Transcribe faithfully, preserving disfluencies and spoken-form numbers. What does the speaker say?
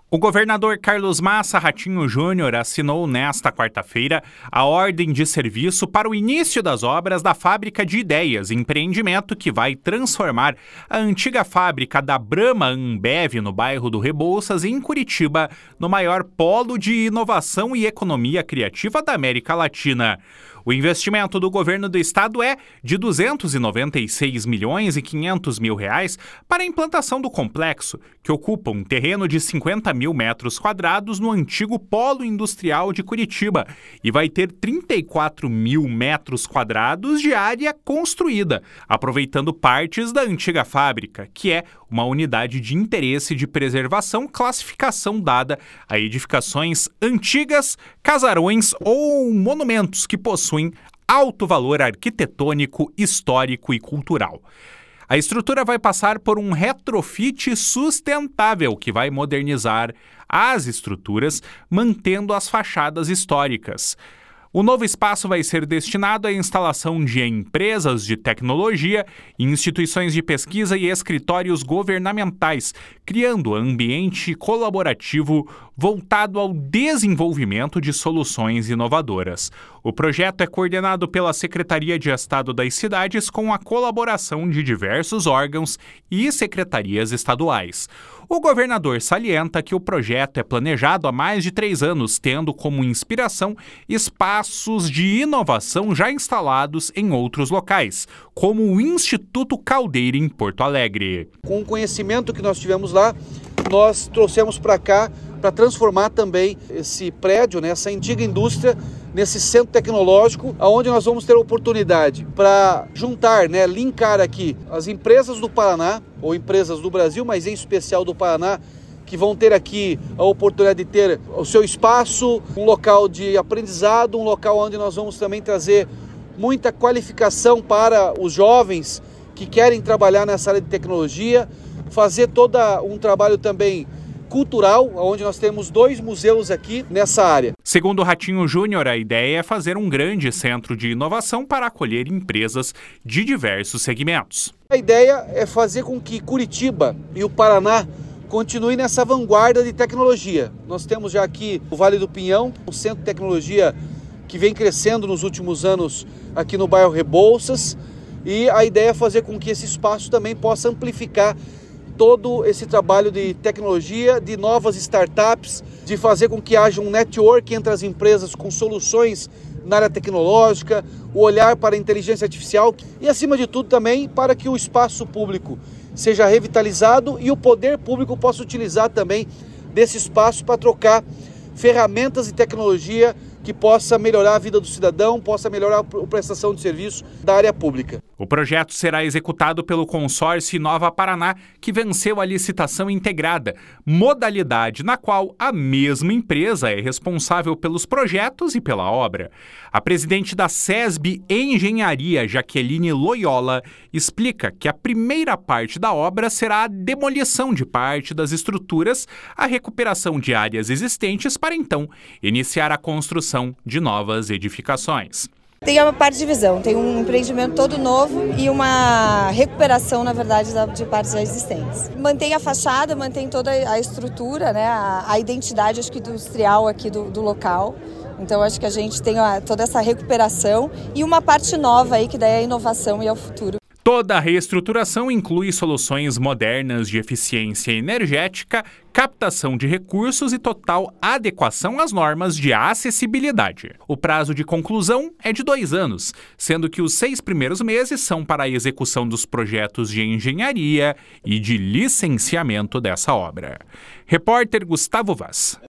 O governador Carlos Massa Ratinho Júnior assinou nesta quarta-feira a ordem de serviço para o início das obras da Fábrica de Ideias, empreendimento que vai transformar a antiga fábrica da Brahma Ambev no bairro do Rebouças, em Curitiba, no maior polo de inovação e economia criativa da América Latina. O investimento do governo do estado é de duzentos e noventa e seis milhões e quinhentos mil reais para a implantação do complexo, que ocupa um terreno de cinquenta mil metros quadrados no antigo polo industrial de Curitiba e vai ter trinta e quatro mil metros quadrados de área construída, aproveitando partes da antiga fábrica, que é uma unidade de interesse de preservação classificação dada a edificações antigas, casarões ou monumentos que possuem alto valor arquitetônico, histórico e cultural. A estrutura vai passar por um retrofit sustentável que vai modernizar as estruturas, mantendo as fachadas históricas. O novo espaço vai ser destinado à instalação de empresas de tecnologia, instituições de pesquisa e escritórios governamentais, criando ambiente colaborativo voltado ao desenvolvimento de soluções inovadoras. O projeto é coordenado pela Secretaria de Estado das Cidades com a colaboração de diversos órgãos e secretarias estaduais. O governador salienta que o projeto é planejado há mais de três anos, tendo como inspiração espaços de inovação já instalados em outros locais, como o Instituto Caldeira em Porto Alegre. Com o conhecimento que nós tivemos lá, nós trouxemos para cá para transformar também esse prédio, né, essa antiga indústria, nesse centro tecnológico, onde nós vamos ter a oportunidade para juntar, né, linkar aqui as empresas do Paraná, ou empresas do Brasil, mas em especial do Paraná, que vão ter aqui a oportunidade de ter o seu espaço, um local de aprendizado, um local onde nós vamos também trazer muita qualificação para os jovens que querem trabalhar nessa área de tecnologia, fazer todo um trabalho também cultural, onde nós temos dois museus aqui nessa área. Segundo o Ratinho Júnior, a ideia é fazer um grande centro de inovação para acolher empresas de diversos segmentos. A ideia é fazer com que Curitiba e o Paraná continuem nessa vanguarda de tecnologia. Nós temos já aqui o Vale do Pinhão, um centro de tecnologia que vem crescendo nos últimos anos aqui no bairro Rebouças, e a ideia é fazer com que esse espaço também possa amplificar todo esse trabalho de tecnologia, de novas startups, de fazer com que haja um network entre as empresas com soluções na área tecnológica, o olhar para a inteligência artificial e, acima de tudo, também para que o espaço público seja revitalizado e o poder público possa utilizar também desse espaço para trocar ferramentas de tecnologia que possa melhorar a vida do cidadão, possa melhorar a prestação de serviço da área pública. O projeto será executado pelo consórcio Nova Paraná, que venceu a licitação integrada, modalidade na qual a mesma empresa é responsável pelos projetos e pela obra. A presidente da SESB Engenharia, Jaqueline Loyola, explica que a primeira parte da obra será a demolição de parte das estruturas, a recuperação de áreas existentes para então iniciar a construção de novas edificações. Tem uma parte de visão, tem um empreendimento todo novo e uma recuperação, na verdade, de partes já existentes. Mantém a fachada, mantém toda a estrutura, né, a, a identidade, acho que industrial aqui do, do local. Então, acho que a gente tem a, toda essa recuperação e uma parte nova aí, que daí é a inovação e é o futuro. Toda a reestruturação inclui soluções modernas de eficiência energética, captação de recursos e total adequação às normas de acessibilidade. O prazo de conclusão é de dois anos, sendo que os seis primeiros meses são para a execução dos projetos de engenharia e de licenciamento dessa obra. Repórter Gustavo Vaz.